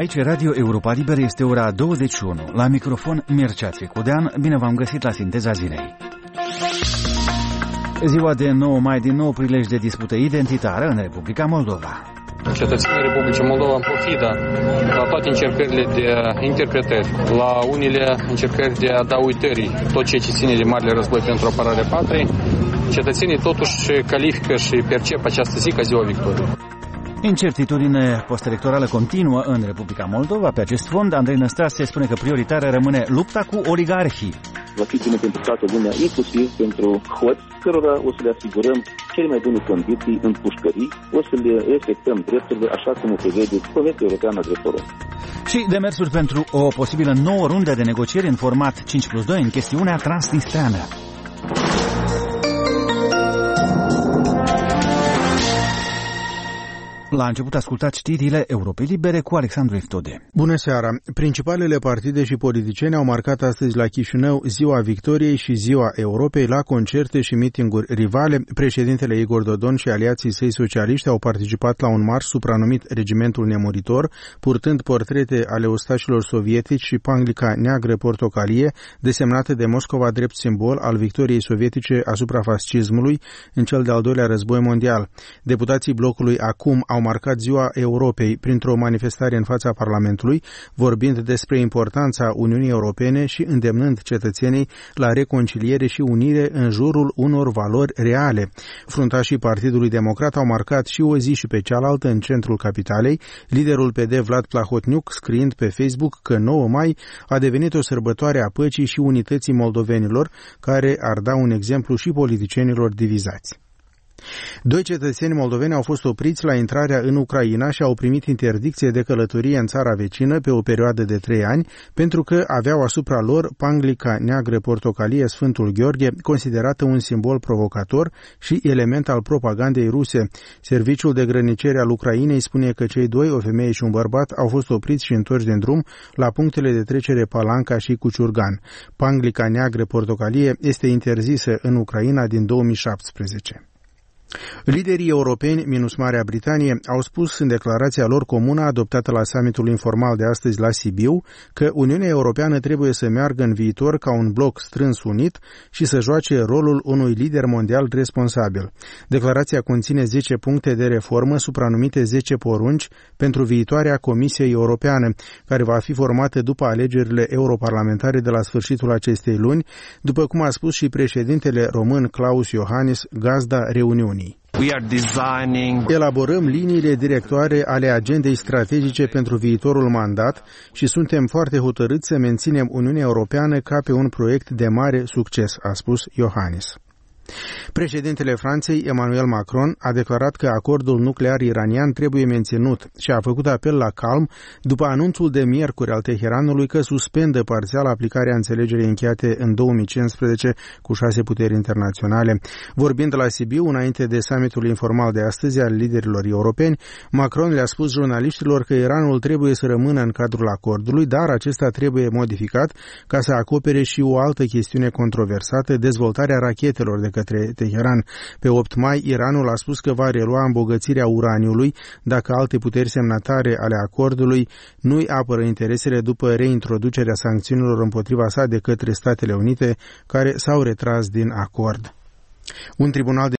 Aici Radio Europa Liberă, este ora 21. La microfon Mircea Țicudean, bine v-am găsit la Sinteza Zilei. Ziua de 9 mai, din nou prilej de dispută identitară în Republica Moldova. Cetățenii Republicii Moldova, în pofida la toate încercările de interpretări, la unele încercări de a da uitării tot ceea ce ține de Marele Război pentru apărarea patriei, cetățenii totuși califică și percep această zi ca ziua victoriei. Incertitudine postelectorală continuă în Republica Moldova. Pe acest fond, Andrei Năstase spune că prioritară rămâne lupta cu oligarhii. Va fi bine pentru toată lumea, inclusiv pentru hoți, cărora o să le asigurăm cele mai bune condiții în pușcării, o să le respectăm drepturile așa cum o prevede Convenția Europeană a Drepturilor. Și demersuri pentru o posibilă nouă rundă de negocieri în format 5+2 în chestiunea transnistreană. La început ascultați știrile Europei Libere cu Alexandru Iftode. Bună seara! Principalele partide și politicieni au marcat astăzi la Chișinău Ziua Victoriei și Ziua Europei la concerte și mitinguri rivale. Președintele Igor Dodon și aliații săi socialiști au participat la un marș supranumit Regimentul Nemuritor, purtând portrete ale ostașilor sovietici și panglica neagră portocalie, desemnată de Moscova drept simbol al victoriei sovietice asupra fascismului în cel de-al doilea război mondial. Deputații blocului Acum au marcat Ziua Europei printr-o manifestare în fața Parlamentului, vorbind despre importanța Uniunii Europene și îndemnând cetățenii la reconciliere și unire în jurul unor valori reale. Fruntașii Partidului Democrat au marcat și o zi și pe cealaltă în centrul capitalei, liderul PD Vlad Plahotniuc scriind pe Facebook că 9 mai a devenit o sărbătoare a păcii și unității moldovenilor, care ar da un exemplu și politicienilor divizați. 2 cetățeni moldoveni au fost opriți la intrarea în Ucraina și au primit interdicție de călătorie în țara vecină pe o perioadă de 3 ani, pentru că aveau asupra lor panglica neagră portocalie Sfântul Gheorghe, considerată un simbol provocator și element al propagandei ruse. Serviciul de grăniceri al Ucrainei spune că cei 2, o femeie și un bărbat, au fost opriți și întorși din drum la punctele de trecere Palanca și Cuciurgan. Panglica neagră portocalie este interzisă în Ucraina din 2017. Liderii europeni, minus Marea Britanie, au spus în declarația lor comună adoptată la summitul informal de astăzi la Sibiu că Uniunea Europeană trebuie să meargă în viitor ca un bloc strâns unit și să joace rolul unui lider mondial responsabil. Declarația conține 10 puncte de reformă supranumite 10 porunci pentru viitoarea Comisiei Europeană, care va fi formată după alegerile europarlamentare de la sfârșitul acestei luni, după cum a spus și președintele român Klaus Iohannis, gazda reuniunii. Elaborăm liniile directoare ale agendei strategice pentru viitorul mandat și suntem foarte hotărâți să menținem Uniunea Europeană ca pe un proiect de mare succes, a spus Iohannis. Președintele Franței, Emmanuel Macron, a declarat că acordul nuclear iranian trebuie menținut și a făcut apel la calm după anunțul de miercuri al Teheranului că suspendă parțial aplicarea înțelegerii încheiate în 2015 cu 6 puteri internaționale. Vorbind la Sibiu, înainte de summitul informal de astăzi al liderilor europeni, Macron le-a spus jurnaliștilor că Iranul trebuie să rămână în cadrul acordului, dar acesta trebuie modificat ca să acopere și o altă chestiune controversată, dezvoltarea rachetelor de către Teheran. Pe 8 mai, Iranul a spus că va relua îmbogățirea uraniului dacă alte puteri semnatare ale acordului nu-i apără interesele după reintroducerea sancțiunilor împotriva sa de către Statele Unite, care s-au retras din acord. Un tribunal